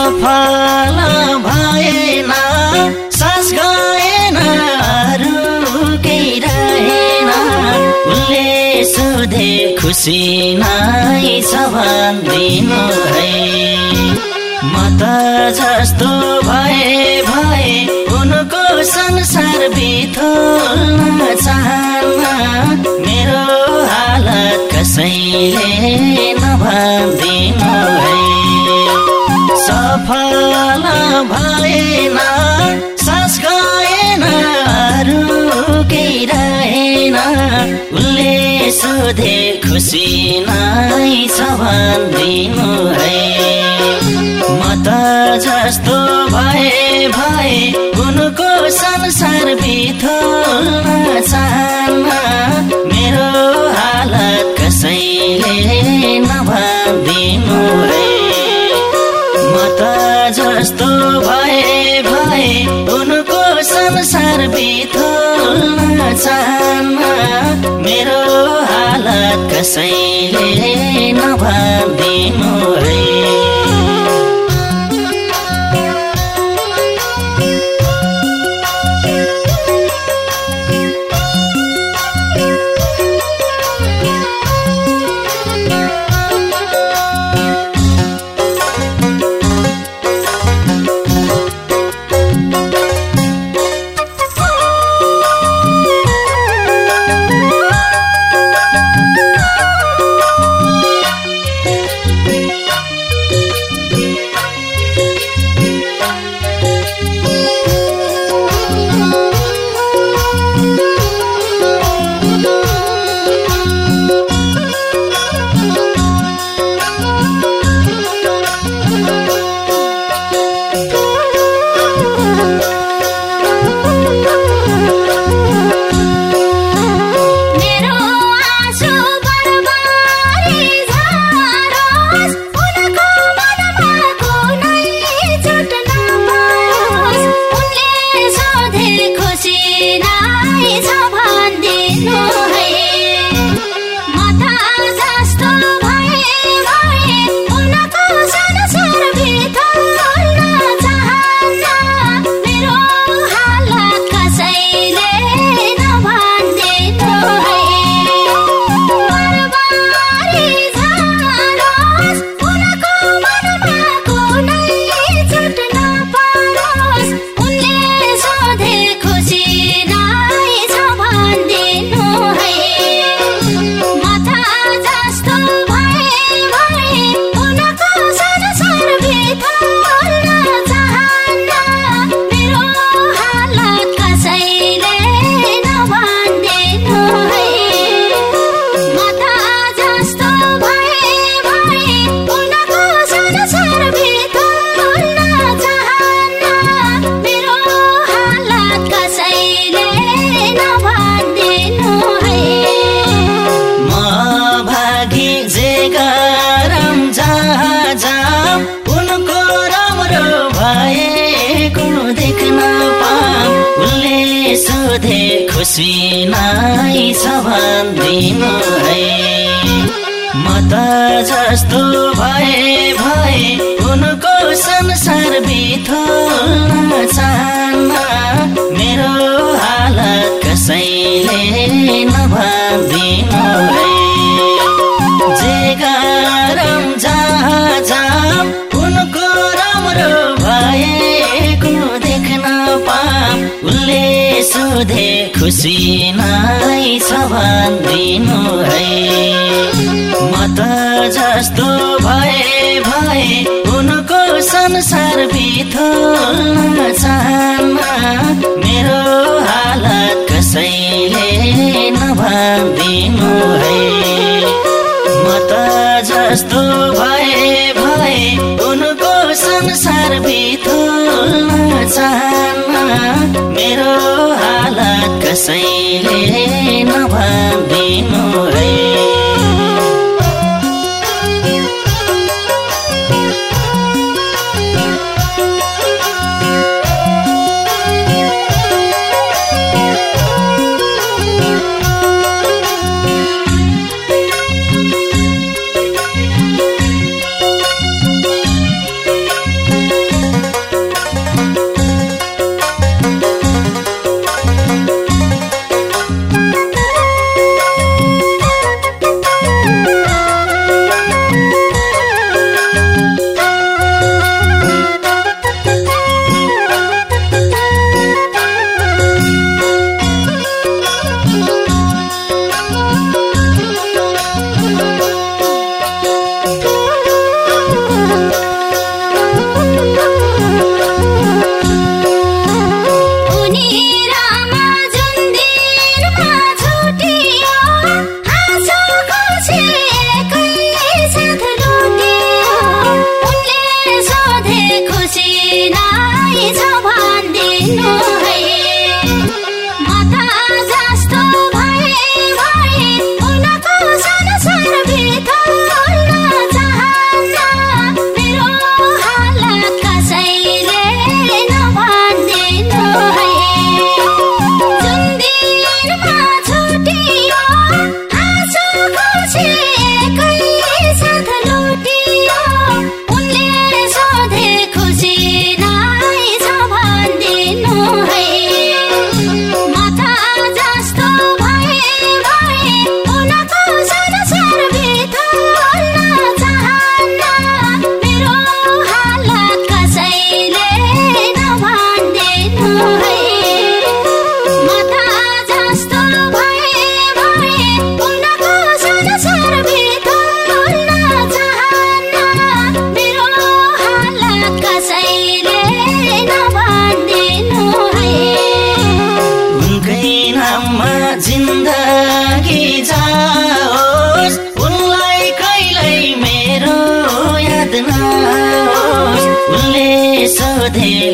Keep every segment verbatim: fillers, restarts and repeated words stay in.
सफल भएन सास गएन अरू केही रहेन उनले सोधे खुसी नै छ भन्दिनु है म त जस्तो भए भए उनको संसार बिथोल्न चाहन्न मेरो हालत कसैले नभन्दिनु है सफल भएन सास गएन अरू केही रहेन उनले सोधे खुसी नै छ भन्दिनु है म त जस्तो भए भए उनको संसार बिथोल्न चाहन्न मेरो हालत कसैले नभन्दिनु है म त जस्तो भए भए उनको संसार बिथोल्न चाहन्न मेरो हालत कसैले नभन्दिनु है सोधे खुसी नै छ भन्दिनु है म त जस्तो भए भए उनको संसार बिथोल्न चाहन्न मेरो हालत कसैले नभन्दिनु है जे गरम जहाँ जाम उनको राम्रो भएको देख्न पाम उनले सोधे खुसी नै छ भन्दिनु है म त जस्तो भए भए उनको संसार बिथोल्न चाहन्न मेरो हालत कसैले नभन्दिनु है म त जस्तो भए भए उनको संसार बिथोल्न चाहन्न मेरो हालत कसैले नभन्दिनु है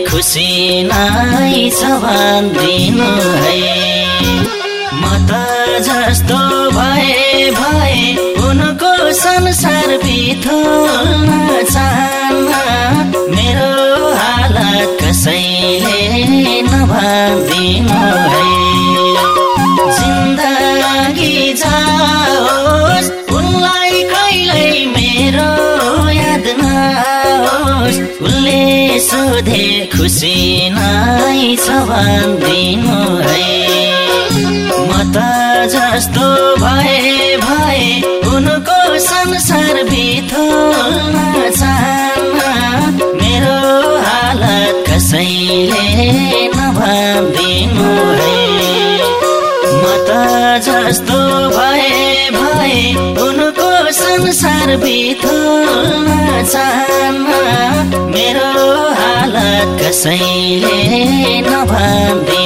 खुसी नै छ भन्दिनु है। म त जस्तो भए भए उनको संसार बिथोल्न चाहन्न, मेरो हालत कसैले नभनिदिनु है। जिन्दगी जाओस् उनलाई कहिल्यै मेरो याद नहोस्, उसले सोधे खुसी नै छ भन्दिनु है। म त जस्तो भए भए उनको संसार बिथोल्न चाहन्न, मेरो हालत कसैले नभनिदिनु है। म त जस्तो भए भए उनको संसार बिथोल्न चाहन्न, मेरो हालत कसैले नभनिदिनु